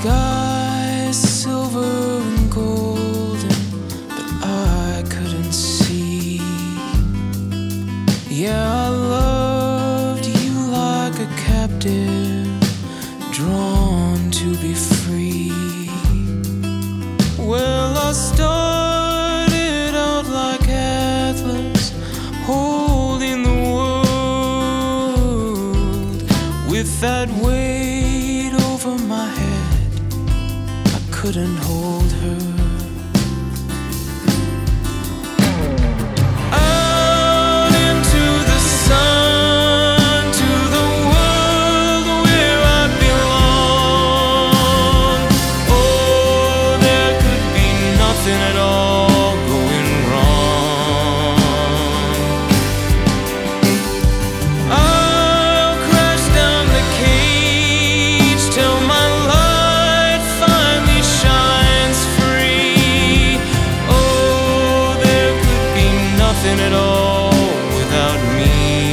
sky is silver and golden, but I couldn't see. Yeah, I loved you like a captive, drawn to be free. Well, I started out like Atlas, holding the world. With that weight over my head, I couldn't hold her. Out into the sun, to the world where I belong. Oh, there could be nothing at all going wrong. I'll crash down the cage till my light finally shines free. Oh, there could be nothing at all without me.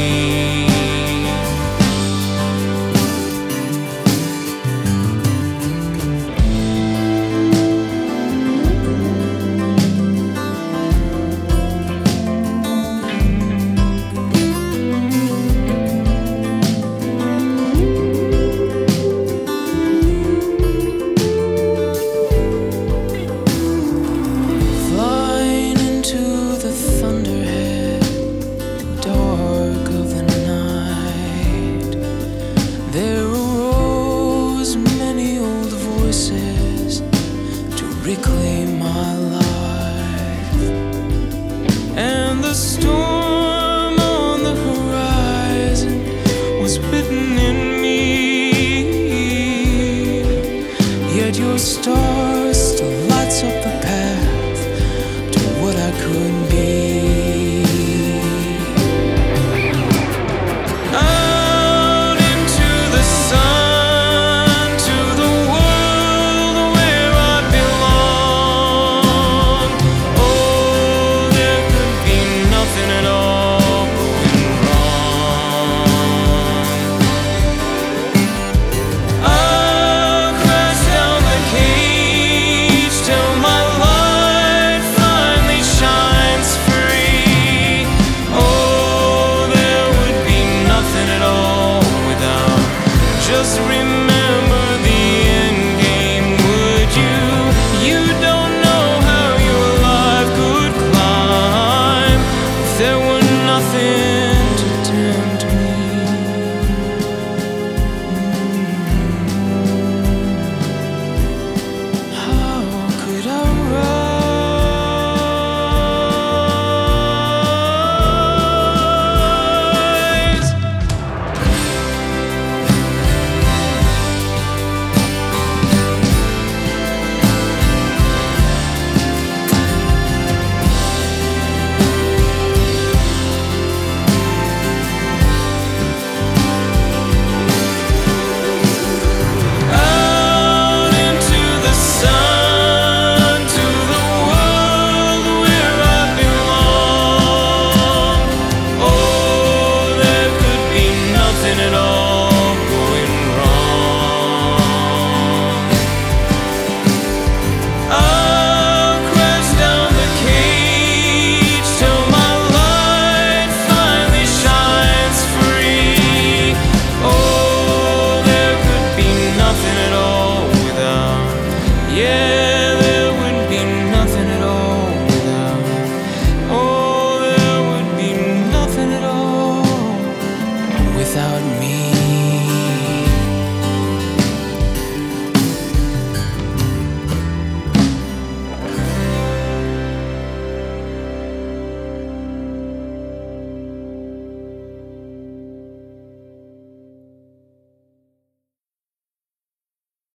Flying into the thunderhead, dark of the night, there arose many old voices to reclaim my life. And the story